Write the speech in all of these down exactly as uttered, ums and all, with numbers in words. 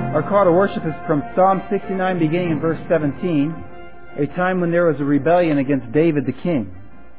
Our call to worship is from Psalm sixty-nine, beginning in verse seventeen, a time when there was a rebellion against David the king.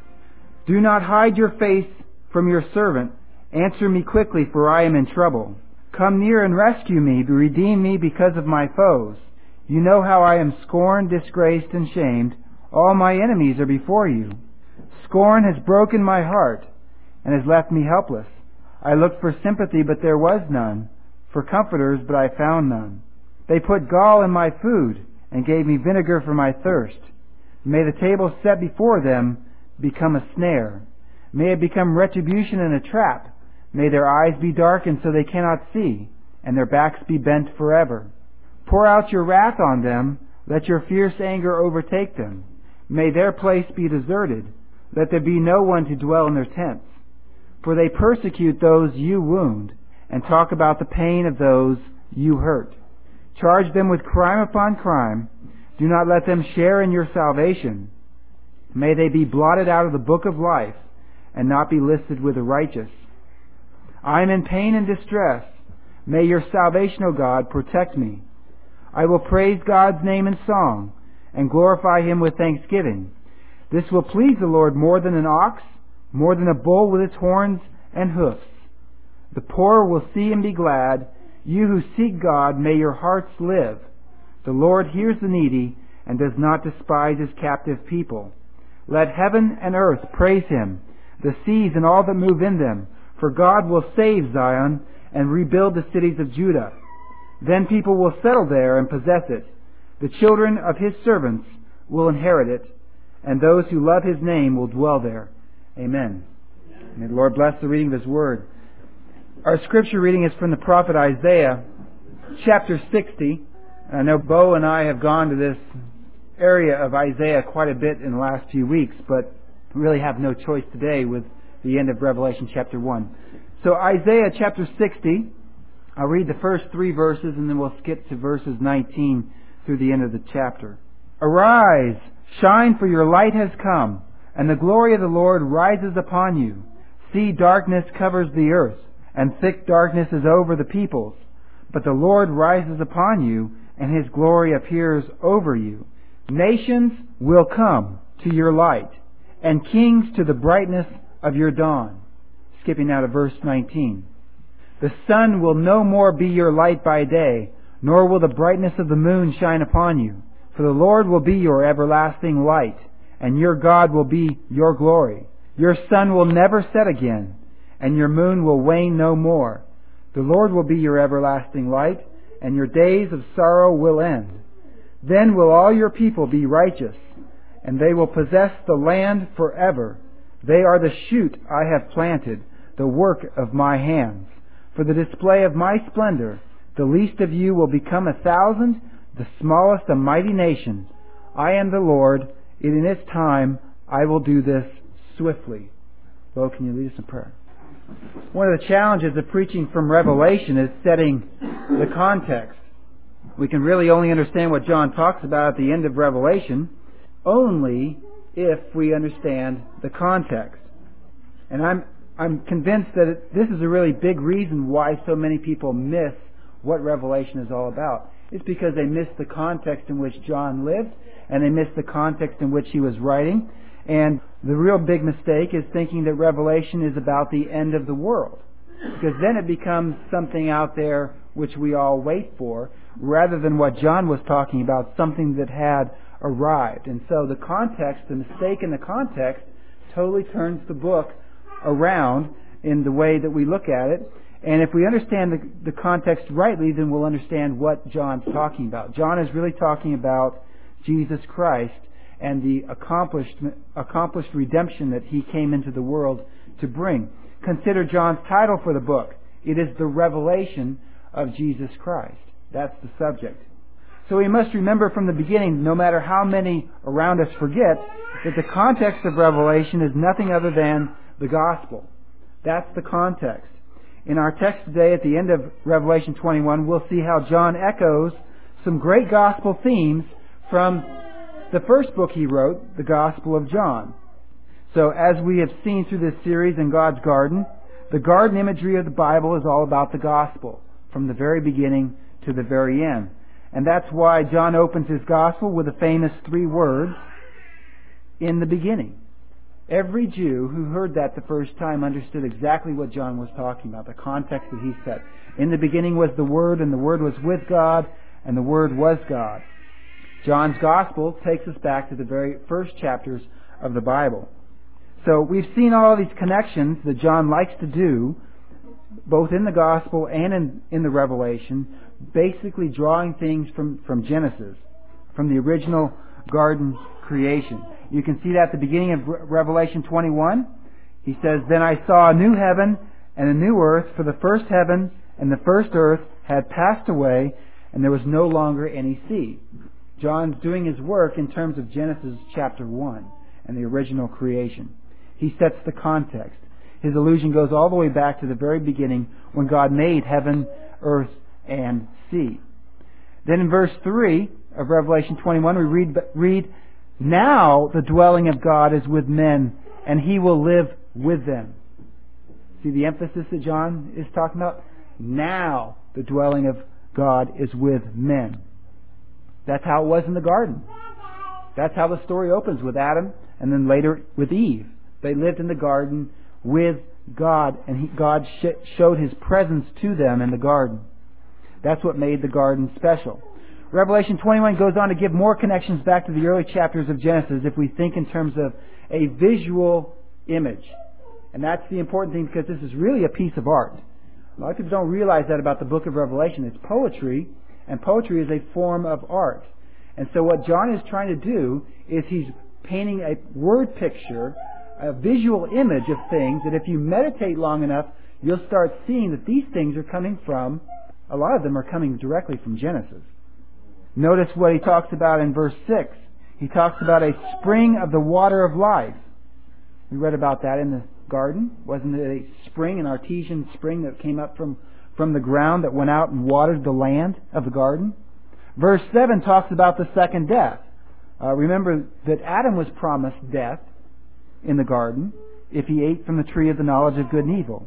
Do not hide your face from your servant. Answer me quickly, for I am in trouble. Come near and rescue me, redeem me because of my foes. You know how I am scorned, disgraced, and shamed. All my enemies are before you. Scorn has broken my heart and has left me helpless. I looked for sympathy, but there was none, for comforters, but I found none. They put gall in my food and gave me vinegar for my thirst. May the table set before them become a snare. May it become retribution and a trap. May their eyes be darkened so they cannot see, and their backs be bent forever. Pour out your wrath on them. Let your fierce anger overtake them. May their place be deserted. Let there be no one to dwell in their tents. For they persecute those you wound, and talk about the pain of those you hurt. Charge them with crime upon crime. Do not let them share in your salvation. May they be blotted out of the book of life, and not be listed with the righteous. I am in pain and distress. May your salvation, O God, protect me. I will praise God's name in song, and glorify Him with thanksgiving. This will please the Lord more than an ox, more than a bull with its horns and hoofs. The poor will see and be glad. You who seek God, may your hearts live. The Lord hears the needy, and does not despise His captive people. Let heaven and earth praise Him, the seas and all that move in them. For God will save Zion, and rebuild the cities of Judah. Then people will settle there and possess it. The children of His servants will inherit it, and those who love His name will dwell there. Amen. May the Lord bless the reading of His Word. Our scripture reading is from the prophet Isaiah, chapter sixty. I know Bo and I have gone to this area of Isaiah quite a bit in the last few weeks, but really have no choice today with the end of Revelation chapter one. So Isaiah chapter sixty, I'll read the first three verses and then we'll skip to verses nineteen through the end of the chapter. Arise, shine, for your light has come, and the glory of the Lord rises upon you. See, darkness covers the earth, and thick darkness is over the peoples. But the Lord rises upon you, and His glory appears over you. Nations will come to your light, and kings to the brightness of your dawn. Skipping now to verse nineteen. The sun will no more be your light by day, nor will the brightness of the moon shine upon you. For the Lord will be your everlasting light, and your God will be your glory. Your sun will never set again, and your moon will wane no more. The Lord will be your everlasting light, and your days of sorrow will end. Then will all your people be righteous, and they will possess the land forever. They are the shoot I have planted, the work of my hands. For the display of my splendor, the least of you will become a thousand, the smallest a mighty nation. I am the Lord, and in its time I will do this swiftly. Bo, can you lead us in prayer? One of the challenges of preaching from Revelation is setting the context. We can really only understand what John talks about at the end of Revelation only if we understand the context. And I'm I'm convinced that it, this is a really big reason why so many people miss what Revelation is all about. It's because they miss the context in which John lived, and they miss the context in which he was writing. And the real big mistake is thinking that Revelation is about the end of the world, because then it becomes something out there which we all wait for, rather than what John was talking about, something that had arrived. And so the context, the mistake in the context, totally turns the book around in the way that we look at it. And if we understand the, the context rightly, then we'll understand what John's talking about. John is really talking about Jesus Christ and the accomplished accomplished redemption that He came into the world to bring. Consider John's title for the book. It is the revelation of Jesus Christ. That's the subject. So we must remember from the beginning, no matter how many around us forget, that the context of Revelation is nothing other than the gospel. That's the context. In our text today, at the end of Revelation twenty-one, we'll see how John echoes some great gospel themes from the first book he wrote, the Gospel of John. So as we have seen through this series in God's Garden, the garden imagery of the Bible is all about the gospel, from the very beginning to the very end. And that's why John opens his gospel with the famous three words, in the beginning. Every Jew who heard that the first time understood exactly what John was talking about, the context that he set. In the beginning was the Word, and the Word was with God, and the Word was God. John's Gospel takes us back to the very first chapters of the Bible. So we've seen all these connections that John likes to do, both in the Gospel and in, in the Revelation, basically drawing things from, from Genesis, from the original garden creation. You can see that at the beginning of Revelation twenty-one. He says, "Then I saw a new heaven and a new earth, for the first heaven and the first earth had passed away, and there was no longer any sea." John's doing his work in terms of Genesis chapter one and the original creation. He sets the context. His allusion goes all the way back to the very beginning when God made heaven, earth, and sea. Then in verse three of Revelation twenty-one we read, read, "Now the dwelling of God is with men, and He will live with them." See the emphasis that John is talking about? Now the dwelling of God is with men. That's how it was in the garden. That's how the story opens, with Adam and then later with Eve. They lived in the garden with God, and he, God sh- showed His presence to them in the garden. That's what made the garden special. Revelation twenty-one goes on to give more connections back to the early chapters of Genesis if we think in terms of a visual image. And that's the important thing, because this is really a piece of art. A lot of people don't realize that about the book of Revelation. It's poetry, and poetry is a form of art. And so what John is trying to do is he's painting a word picture, a visual image of things that if you meditate long enough, you'll start seeing that these things are coming from, a lot of them are coming directly from Genesis. Notice what he talks about in verse six. He talks about a spring of the water of life. We read about that in the garden. Wasn't it a spring, an artesian spring that came up from, from the ground that went out and watered the land of the garden? Verse seven talks about the second death. Uh, remember that Adam was promised death in the garden if he ate from the tree of the knowledge of good and evil.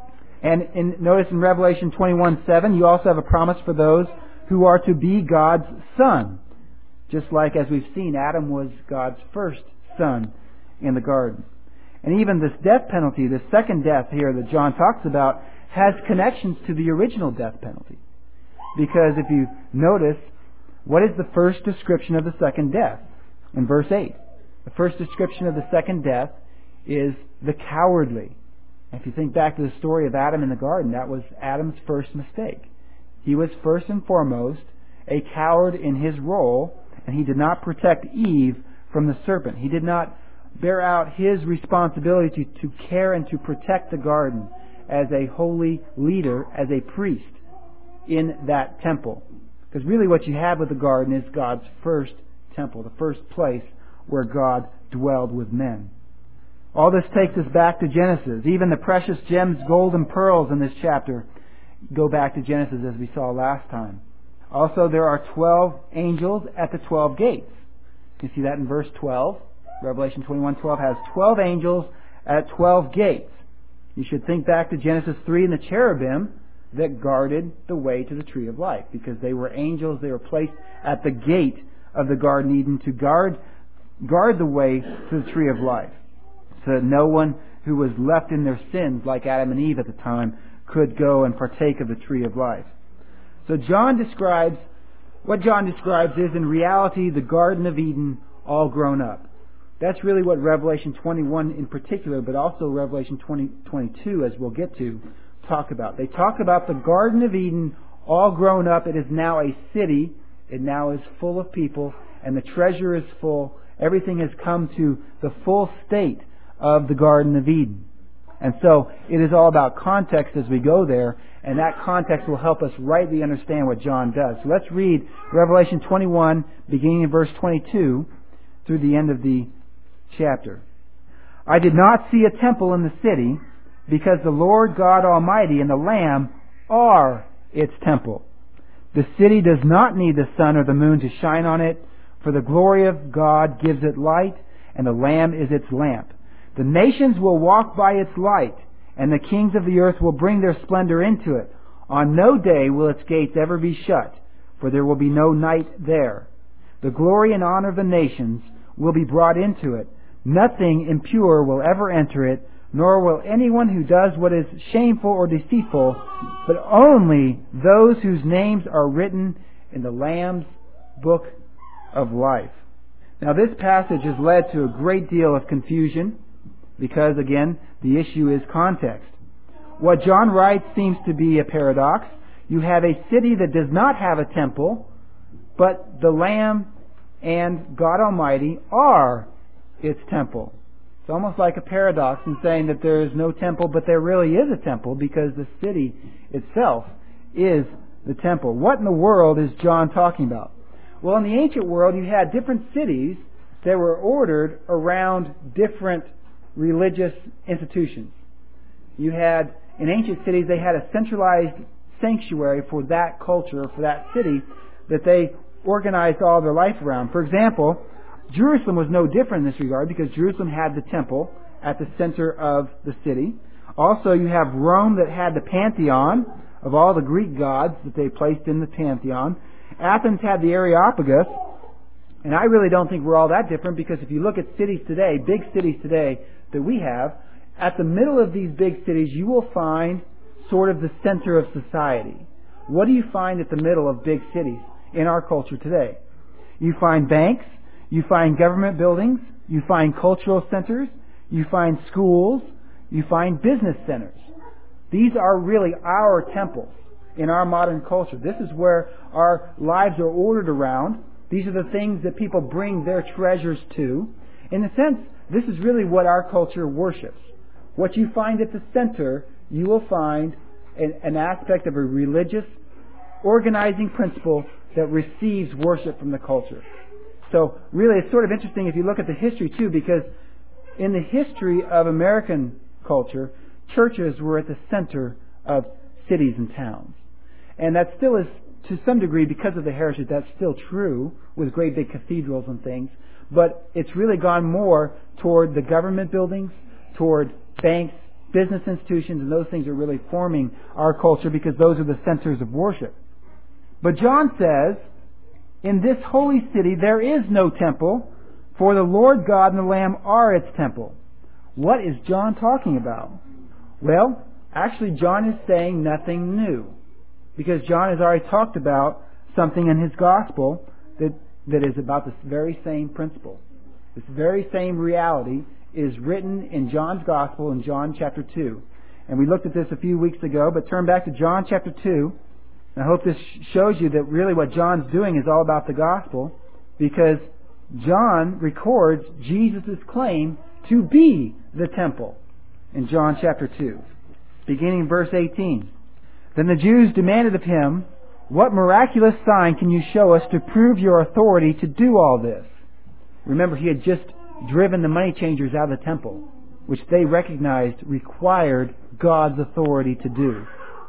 And in, notice in Revelation twenty-one seven, you also have a promise for those who are to be God's son. Just like, as we've seen, Adam was God's first son in the garden. And even this death penalty, this second death here that John talks about, has connections to the original death penalty. Because if you notice, what is the first description of the second death? In verse eight. The first description of the second death is the cowardly. If you think back to the story of Adam in the garden, that was Adam's first mistake. He was first and foremost a coward in his role, and he did not protect Eve from the serpent. He did not bear out his responsibility to, to care and to protect the garden as a holy leader, as a priest in that temple. Because really what you have with the garden is God's first temple, the first place where God dwelled with men. All this takes us back to Genesis. Even the precious gems, gold and pearls in this chapter go back to Genesis, as we saw last time. Also, there are twelve angels at the twelve gates. You see that in verse twelve. Revelation twenty-one twelve has twelve angels at twelve gates. You should think back to Genesis three and the cherubim that guarded the way to the tree of life, because they were angels. They were placed at the gate of the Garden Eden to guard guard the way to the tree of life, so that no one who was left in their sins, like Adam and Eve at the time, could go and partake of the tree of life. So John describes, what John describes is in reality the Garden of Eden all grown up. That's really what Revelation twenty-one in particular, but also Revelation twenty, twenty-two, as we'll get to, talk about. They talk about the Garden of Eden all grown up. It is now a city. It now is full of people, and the treasure is full. Everything has come to the full state of the Garden of Eden. And so it is all about context as we go there, and that context will help us rightly understand what John does. So let's read Revelation twenty-one, beginning in verse twenty-two, through the end of the chapter. "I did not see a temple in the city, because the Lord God Almighty and the Lamb are its temple. The city does not need the sun or the moon to shine on it, for the glory of God gives it light, and the Lamb is its lamp. The nations will walk by its light, and the kings of the earth will bring their splendor into it. On no day will its gates ever be shut, for there will be no night there. The glory and honor of the nations will be brought into it. Nothing impure will ever enter it, nor will anyone who does what is shameful or deceitful, but only those whose names are written in the Lamb's book of life. Now this passage has led to a great deal of confusion because, again, the issue is context. What John writes seems to be a paradox. You have a city that does not have a temple, but the Lamb and God Almighty are its temple. It's almost like a paradox in saying that there is no temple, but there really is a temple because the city itself is the temple. What in the world is John talking about? Well, in the ancient world, you had different cities that were ordered around different religious institutions. You had, in ancient cities, they had a centralized sanctuary for that culture, for that city, that they organized all their life around. For example, Jerusalem was no different in this regard because Jerusalem had the temple at the center of the city. Also, you have Rome that had the pantheon of all the Greek gods that they placed in the pantheon. Athens had the Areopagus, and I really don't think we're all that different because if you look at cities today, big cities today that we have, at the middle of these big cities you will find sort of the center of society. What do you find at the middle of big cities in our culture today? You find banks, you find government buildings, you find cultural centers, you find schools, you find business centers. These are really our temples in our modern culture. This is where our lives are ordered around. These are the things that people bring their treasures to. In a sense, this is really what our culture worships. What you find at the center, you will find an, an aspect of a religious organizing principle that receives worship from the culture. So really it's sort of interesting if you look at the history too, because in the history of American culture, churches were at the center of cities and towns. And that still is, to some degree, because of the heritage, that's still true with great big cathedrals and things. But it's really gone more toward the government buildings, toward banks, business institutions, and those things are really forming our culture because those are the centers of worship. But John says, in this holy city there is no temple, for the Lord God and the Lamb are its temple. What is John talking about? Well, actually John is saying nothing new, because John has already talked about something in his gospel that, that is about this very same principle. This very same reality is written in John's gospel in John chapter two. And we looked at this a few weeks ago, but turn back to John chapter two. I hope this shows you that really what John's doing is all about the gospel, because John records Jesus' claim to be the temple in John chapter two, beginning in verse eighteen. Then the Jews demanded of him, "What miraculous sign can you show us to prove your authority to do all this?" Remember, he had just driven the money changers out of the temple, which they recognized required God's authority to do.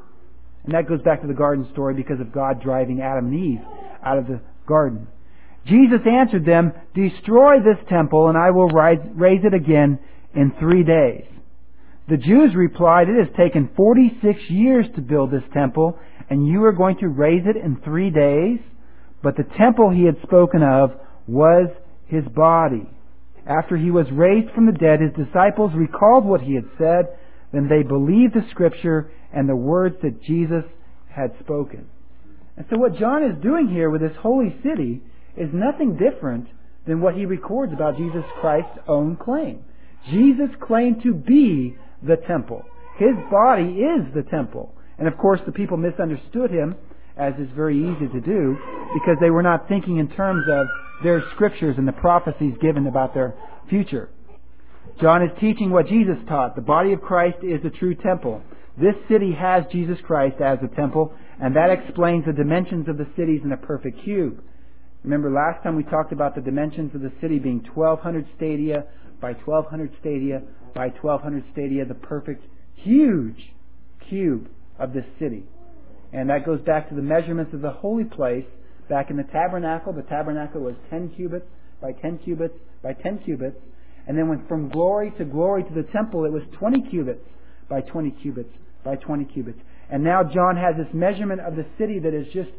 And that goes back to the garden story because of God driving Adam and Eve out of the garden. Jesus answered them, "Destroy this temple, and I will raise it again in three days." The Jews replied, "It has taken forty-six years to build this temple, and you are going to raise it in three days?" But the temple he had spoken of was his body. After he was raised from the dead, his disciples recalled what he had said. Then they believed the Scripture and the words that Jesus had spoken. And so what John is doing here with this holy city is nothing different than what he records about Jesus Christ's own claim. Jesus claimed to be the temple. His body is the temple. And of course the people misunderstood him, as is very easy to do, because they were not thinking in terms of their scriptures and the prophecies given about their future. John is teaching what Jesus taught. The body of Christ is the true temple. This city has Jesus Christ as the temple, and that explains the dimensions of the cities in a perfect cube. Remember last time we talked about the dimensions of the city being twelve hundred stadia by twelve hundred stadia by twelve hundred stadia, the perfect, huge cube of this city. And that goes back to the measurements of the holy place back in the tabernacle. The tabernacle was ten cubits by ten cubits by ten cubits. And then went from glory to glory to the temple, it was twenty cubits by twenty cubits by twenty cubits. And now John has this measurement of the city that is just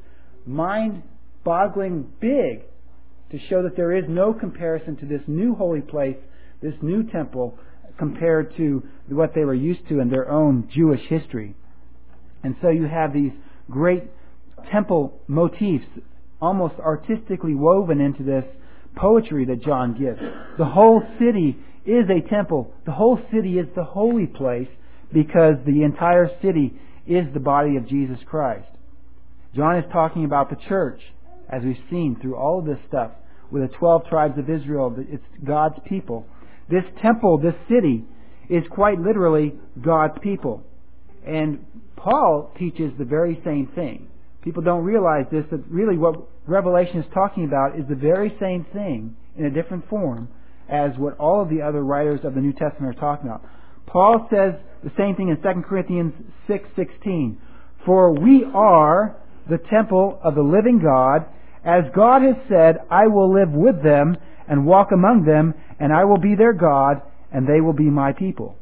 mind-boggling big, to show that there is no comparison to this new holy place, this new temple, compared to what they were used to in their own Jewish history. And so you have these great temple motifs almost artistically woven into this poetry that John gives. The whole city is a temple. The whole city is the holy place, because the entire city is the body of Jesus Christ. John is talking about the church, as we've seen through all of this stuff, with the twelve tribes of Israel. It's God's people. This temple, this city, is quite literally God's people. And Paul teaches the very same thing. People don't realize this, that really what Revelation is talking about is the very same thing in a different form as what all of the other writers of the New Testament are talking about. Paul says the same thing in Second Corinthians six sixteen. For we are the temple of the living God, as God has said, I will live with them and walk among them, and I will be their God, and they will be my people.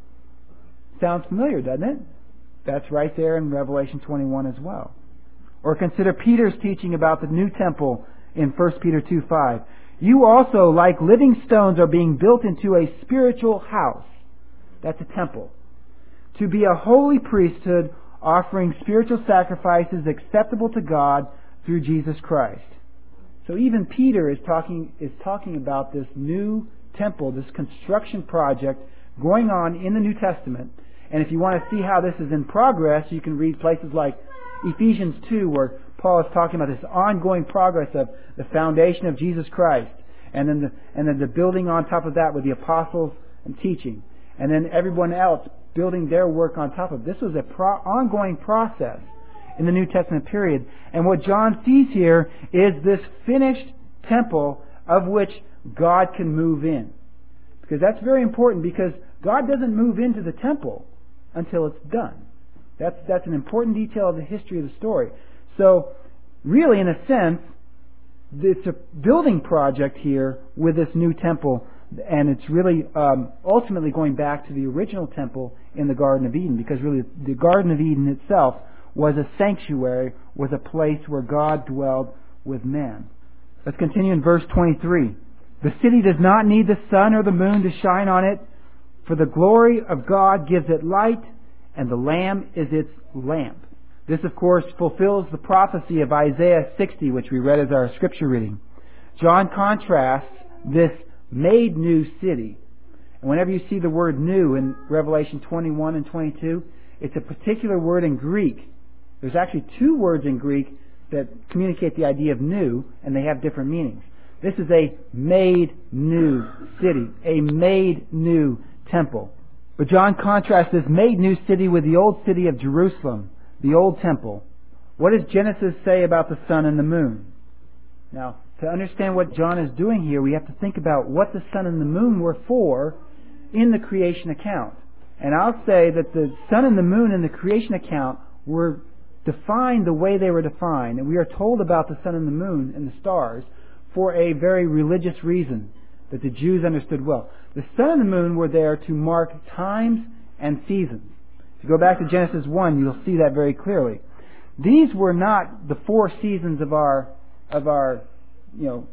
Sounds familiar, doesn't it? That's right there in Revelation twenty-one as well. Or consider Peter's teaching about the new temple in First Peter two five. You also, like living stones, are being built into a spiritual house. That's a temple. To be a holy priesthood, offering spiritual sacrifices acceptable to God through Jesus Christ. So even Peter is talking is talking about this new temple, this construction project going on in the New Testament. And if you want to see how this is in progress, you can read places like Ephesians two, where Paul is talking about this ongoing progress of the foundation of Jesus Christ, and then the, and then the building on top of that with the apostles and teaching, and then everyone else building their work on top of it. This was a pro- ongoing process in the New Testament period. And what John sees here is this finished temple of which God can move in. Because that's very important, because God doesn't move into the temple until it's done. That's, that's an important detail of the history of the story. So, really, in a sense, it's a building project here with this new temple, and it's really um, ultimately going back to the original temple in the Garden of Eden, because really the Garden of Eden itself was a sanctuary, was a place where God dwelled with man. Let's continue in verse twenty-three. The city does not need the sun or the moon to shine on it, for the glory of God gives it light, and the Lamb is its lamp. This, of course, fulfills the prophecy of Isaiah sixty, which we read as our scripture reading. John contrasts this made new city. And whenever you see the word new in Revelation twenty-one and twenty-two, it's a particular word in Greek. There's actually two words in Greek that communicate the idea of new, and they have different meanings. This is a made new city, a made new temple. But John contrasts this made new city with the old city of Jerusalem, the old temple. What does Genesis say about the sun and the moon? Now, to understand what John is doing here, we have to think about what the sun and the moon were for in the creation account. And I'll say that the sun and the moon in the creation account were defined the way they were defined. And we are told about the sun and the moon and the stars for a very religious reason that the Jews understood well. The sun and the moon were there to mark times and seasons. If you go back to Genesis one, you'll see that very clearly. These were not the four seasons of our of our you know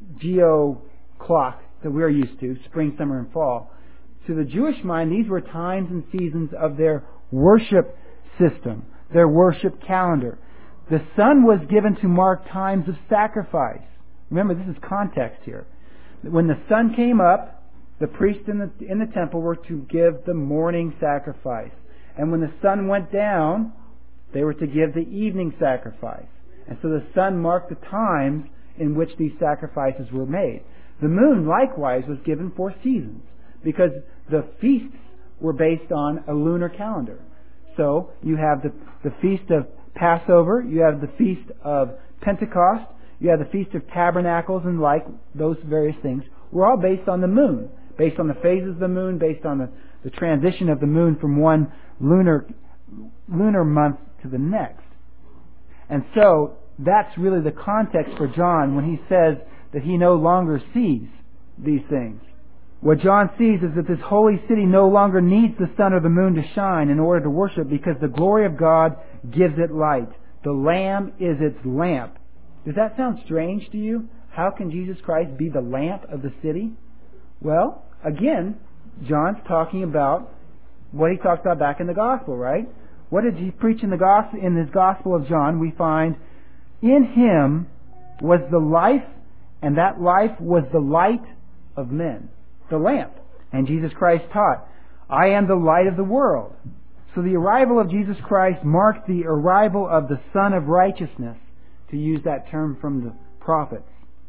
geo clock that we're used to, spring, summer, and fall. To the Jewish mind, these were times and seasons of their worship system, their worship calendar. The sun was given to mark times of sacrifice. Remember, this is context here. When the sun came up, the priests in the, in the temple were to give the morning sacrifice. And when the sun went down, they were to give the evening sacrifice. And so the sun marked the times in which these sacrifices were made. The moon, likewise, was given for seasons, because the feasts were based on a lunar calendar. So you have the, the feast of Passover, you have the feast of Pentecost, you have the Feast of Tabernacles, and like those various things were all based on the moon, based on the phases of the moon, based on the, the transition of the moon from one lunar lunar month to the next. And so that's really the context for John when he says that he no longer sees these things. What John sees is that this holy city no longer needs the sun or the moon to shine in order to worship, because the glory of God gives it light. The Lamb is its lamp. Does that sound strange to you? How can Jesus Christ be the lamp of the city? Well, again, John's talking about what he talked about back in the gospel, right? What did he preach in the gospel? In this gospel of John, we find, in him was the life, and that life was the light of men. The lamp. And Jesus Christ taught, I am the light of the world. So the arrival of Jesus Christ marked the arrival of the Son of Righteousness, to use that term from the prophets.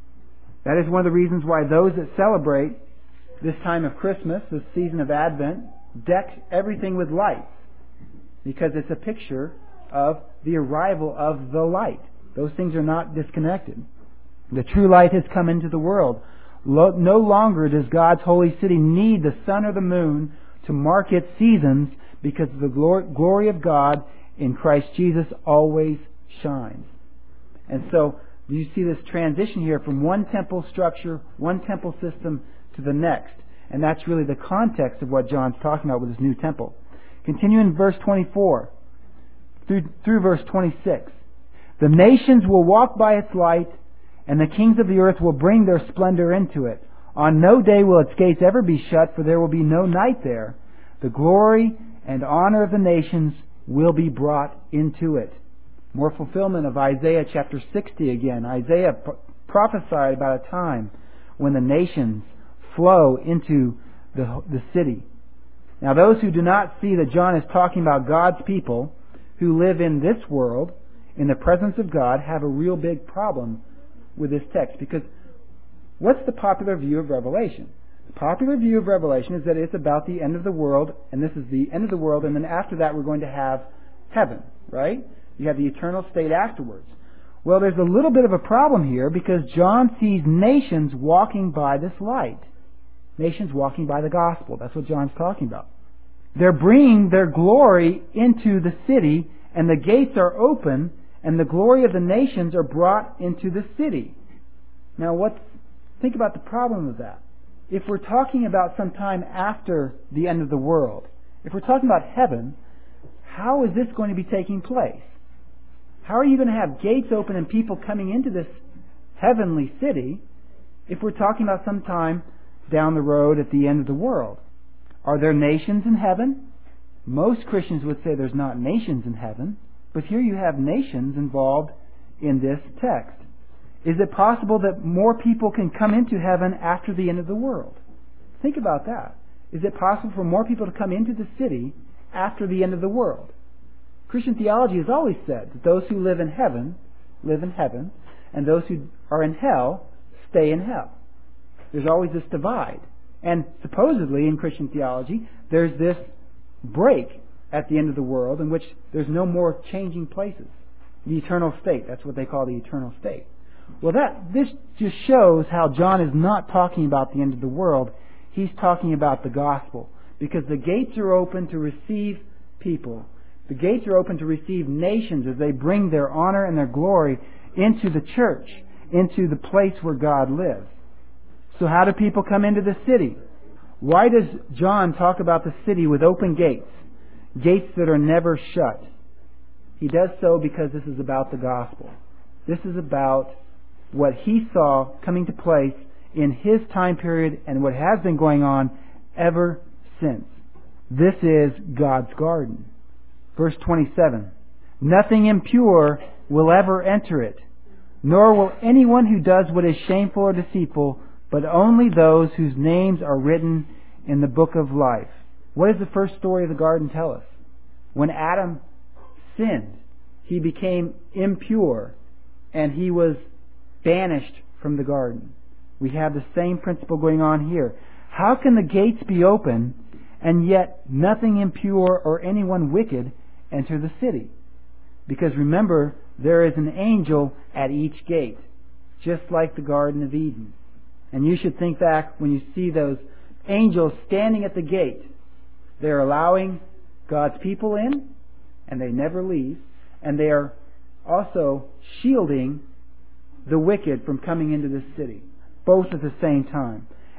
That is one of the reasons why those that celebrate this time of Christmas, this season of Advent, deck everything with lights, because it's a picture of the arrival of the light. Those things are not disconnected. The true light has come into the world. No longer does God's holy city need the sun or the moon to mark its seasons, because the glory of God in Christ Jesus always shines. And so you see this transition here from one temple structure, one temple system to the next. And that's really the context of what John's talking about with his new temple. Continue in verse twenty-four through, through verse twenty-six. The nations will walk by its light, and the kings of the earth will bring their splendor into it. On no day will its gates ever be shut, for there will be no night there. The glory and honor of the nations will be brought into it. More fulfillment of Isaiah chapter sixty again. Isaiah p- prophesied about a time when the nations flow into the, the city. Now those who do not see that John is talking about God's people who live in this world, in the presence of God, have a real big problem with this text. Because what's the popular view of Revelation? The popular view of Revelation is that it's about the end of the world, and this is the end of the world, and then after that we're going to have heaven, right? You have the eternal state afterwards. Well, there's a little bit of a problem here, because John sees nations walking by this light. Nations walking by the gospel. That's what John's talking about. They're bringing their glory into the city, and the gates are open, and the glory of the nations are brought into the city. Now, what's, think about the problem of that. If we're talking about some time after the end of the world, if we're talking about heaven, how is this going to be taking place? How are you going to have gates open and people coming into this heavenly city if we're talking about some time down the road at the end of the world? Are there nations in heaven? Most Christians would say there's not nations in heaven, but here you have nations involved in this text. Is it possible that more people can come into heaven after the end of the world? Think about that. Is it possible for more people to come into the city after the end of the world? Christian theology has always said that those who live in heaven live in heaven, and those who are in hell stay in hell. There's always this divide. And supposedly in Christian theology, there's this break at the end of the world in which there's no more changing places. The eternal state. That's what they call the eternal state. Well, that this just shows how John is not talking about the end of the world. He's talking about the gospel. Because the gates are open to receive people. The gates are open to receive nations as they bring their honor and their glory into the church, into the place where God lives. So how do people come into the city? Why does John talk about the city with open gates? Gates that are never shut. He does so because this is about the gospel. This is about what he saw coming to place in his time period and what has been going on ever since. This is God's garden. Verse twenty-seven. Nothing impure will ever enter it, nor will anyone who does what is shameful or deceitful, but only those whose names are written in the book of life. What does the first story of the garden tell us? When Adam sinned, he became impure and he was banished from the garden. We have the same principle going on here. How can the gates be open and yet nothing impure or anyone wicked enter the city? Because remember, there is an angel at each gate, just like the Garden of Eden. And you should think back when you see those angels standing at the gate. They're allowing God's people in, and they never leave. And they are also shielding the wicked from coming into this city, both at the same time.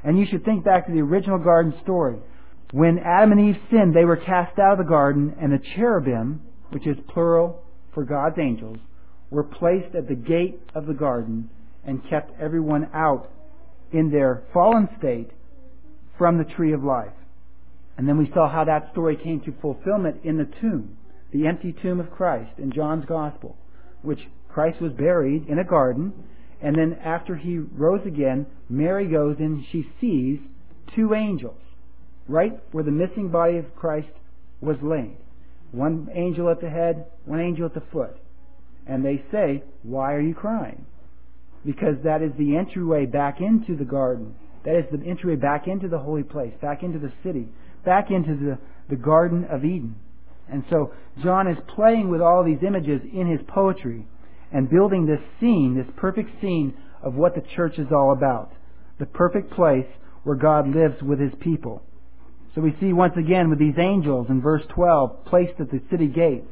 And you should think back to the original garden story. When Adam and Eve sinned, they were cast out of the garden, and the cherubim, which is plural for God's angels, were placed at the gate of the garden and kept everyone out in their fallen state from the tree of life. And then we saw how that story came to fulfillment in the tomb, the empty tomb of Christ in John's Gospel, which Christ was buried in a garden, and then after he rose again, Mary goes and she sees two angels right where the missing body of Christ was laid. One angel at the head, one angel at the foot. And they say, "Why are you crying?" Because that is the entryway back into the garden. That is the entryway back into the holy place, back into the city, back into the, the Garden of Eden. And so John is playing with all these images in his poetry and building this scene, this perfect scene of what the church is all about. The perfect place where God lives with His people. So we see once again with these angels in verse twelve placed at the city gates.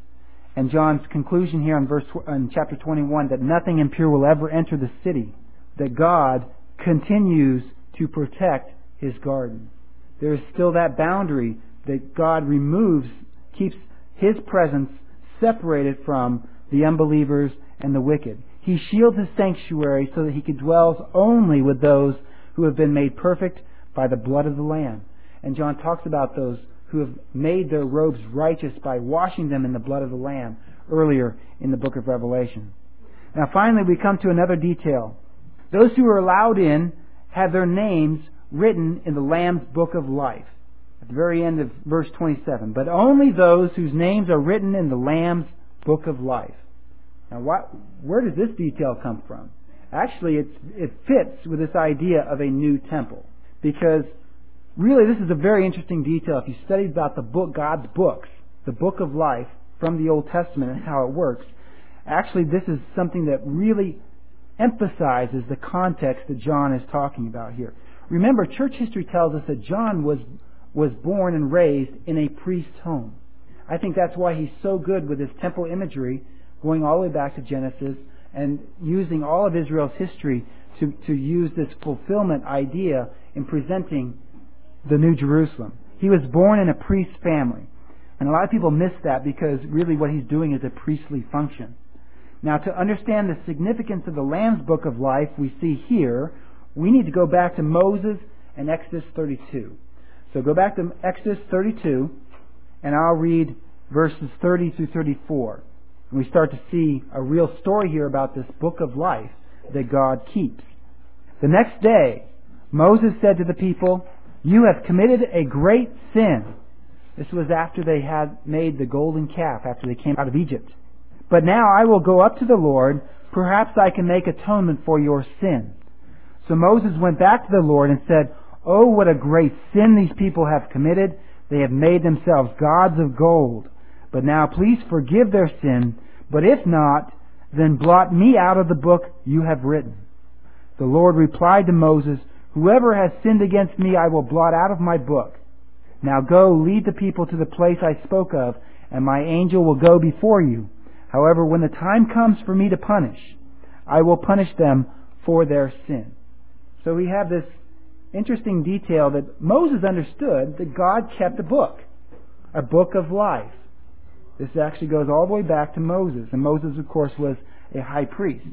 And John's conclusion here in verse in chapter twenty-one that nothing impure will ever enter the city, that God continues to protect His garden. There is still that boundary that God removes, keeps His presence separated from the unbelievers and the wicked. He shields His sanctuary so that He can dwell only with those who have been made perfect by the blood of the Lamb. And John talks about those who have made their robes righteous by washing them in the blood of the Lamb earlier in the book of Revelation. Now finally we come to another detail. Those who are allowed in have their names written in the Lamb's book of life. At the very end of verse twenty-seven. But only those whose names are written in the Lamb's book of life. Now what, where does this detail come from? Actually it's, it fits with this idea of a new temple. Because really, this is a very interesting detail. If you study about the book, God's books, the book of life from the Old Testament and how it works, actually this is something that really emphasizes the context that John is talking about here. Remember, church history tells us that John was, was born and raised in a priest's home. I think that's why he's so good with his temple imagery, going all the way back to Genesis and using all of Israel's history to, to use this fulfillment idea in presenting the New Jerusalem. He was born in a priest's family. And a lot of people miss that because really what he's doing is a priestly function. Now, to understand the significance of the Lamb's book of life we see here, we need to go back to Moses and Exodus thirty-two. So go back to Exodus thirty-two, and I'll read verses thirty through thirty-four. And we start to see a real story here about this book of life that God keeps. The next day, Moses said to the people, "You have committed a great sin." This was after they had made the golden calf, after they came out of Egypt. "But now I will go up to the Lord. Perhaps I can make atonement for your sin." So Moses went back to the Lord and said, "Oh, what a great sin these people have committed. They have made themselves gods of gold. But now please forgive their sin. But if not, then blot me out of the book you have written." The Lord replied to Moses, "Whoever has sinned against me I will blot out of my book. Now go, lead the people to the place I spoke of, and my angel will go before you. However, when the time comes for me to punish, I will punish them for their sin." So we have this interesting detail that Moses understood that God kept a book, a book of life. This actually goes all the way back to Moses, and Moses, of course, was a high priest.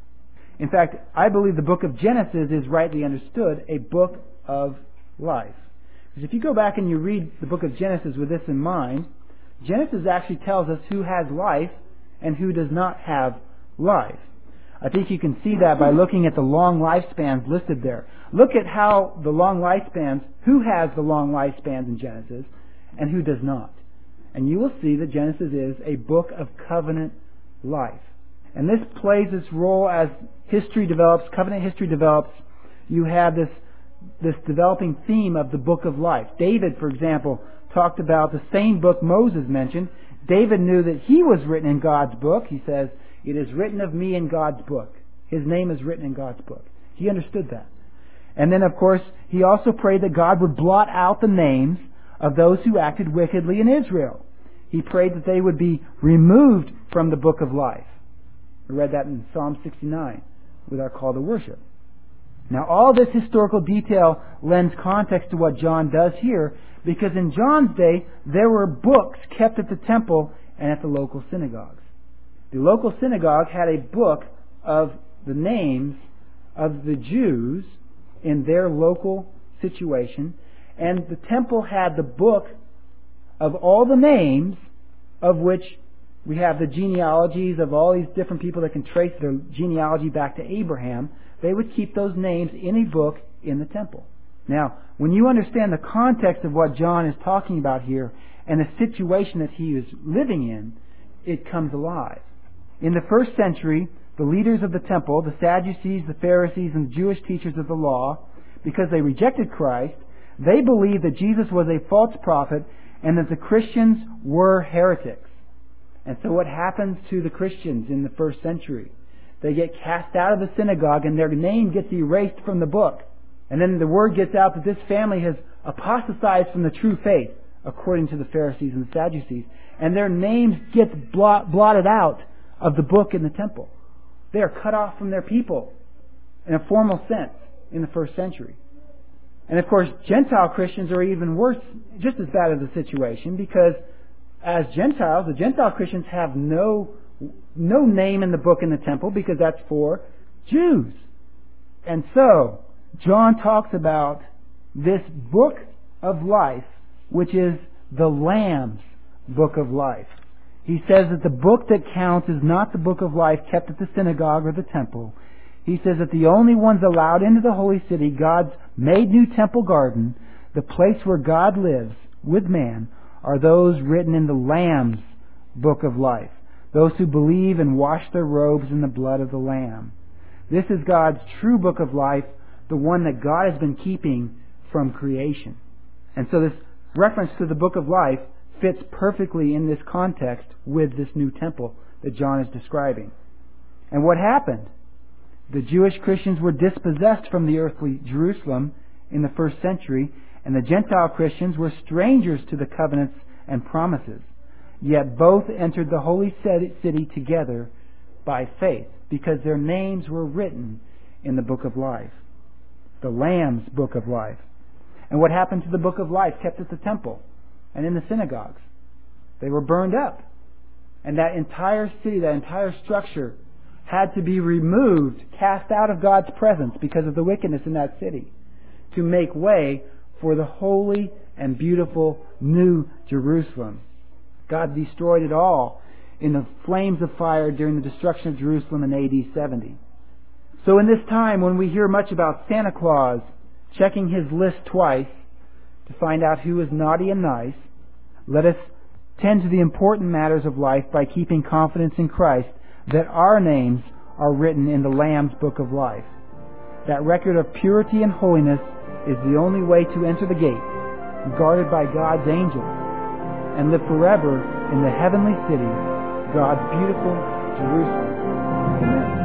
In fact, I believe the book of Genesis is rightly understood a book of life. Because if you go back and you read the book of Genesis with this in mind, Genesis actually tells us who has life and who does not have life. I think you can see that by looking at the long lifespans listed there. Look at how the long lifespans, who has the long lifespans in Genesis and who does not. And you will see that Genesis is a book of covenant life. And this plays its role as history develops, covenant history develops. You have this, this developing theme of the book of life. David, for example, talked about the same book Moses mentioned. David knew that he was written in God's book. He says, "It is written of me in God's book." His name is written in God's book. He understood that. And then, of course, he also prayed that God would blot out the names of those who acted wickedly in Israel. He prayed that they would be removed from the book of life. We read that in Psalm sixty-nine with our call to worship. Now, all this historical detail lends context to what John does here, because in John's day, there were books kept at the temple and at the local synagogues. The local synagogue had a book of the names of the Jews in their local situation, and the temple had the book of all the names, of which we have the genealogies of all these different people that can trace their genealogy back to Abraham. They would keep those names in a book in the temple. Now, when you understand the context of what John is talking about here and the situation that he is living in, it comes alive. In the first century, the leaders of the temple, the Sadducees, the Pharisees, and the Jewish teachers of the law, because they rejected Christ, they believed that Jesus was a false prophet and that the Christians were heretics. And so what happens to the Christians in the first century? They get cast out of the synagogue and their name gets erased from the book. And then the word gets out that this family has apostatized from the true faith, according to the Pharisees and the Sadducees. And their names get blot, blotted out of the book in the temple. They are cut off from their people in a formal sense in the first century. And of course, Gentile Christians are even worse, just as bad as the situation, because as Gentiles, the Gentile Christians have no no name in the book in the temple, because that's for Jews. And so, John talks about this book of life, which is the Lamb's book of life. He says that the book that counts is not the book of life kept at the synagogue or the temple. He says that the only ones allowed into the holy city, God's made new temple garden, the place where God lives with man, are those written in the Lamb's book of life. Those who believe and wash their robes in the blood of the Lamb. This is God's true book of life, the one that God has been keeping from creation. And so this reference to the book of life fits perfectly in this context with this new temple that John is describing. And what happened? The Jewish Christians were dispossessed from the earthly Jerusalem in the first century, and the Gentile Christians were strangers to the covenants and promises. Yet both entered the holy city together by faith, because their names were written in the book of life, the Lamb's book of life. And what happened to the book of life kept at the temple and in the synagogues? They were burned up. And that entire city, that entire structure, had to be removed, cast out of God's presence because of the wickedness in that city, to make way for the holy and beautiful New Jerusalem. God destroyed it all in the flames of fire during the destruction of Jerusalem in A D seventy. So in this time when we hear much about Santa Claus checking his list twice to find out who is naughty and nice, let us tend to the important matters of life by keeping confidence in Christ that our names are written in the Lamb's book of life. That record of purity and holiness is the only way to enter the gate, guarded by God's angels, and live forever in the heavenly city, God's beautiful Jerusalem. Amen.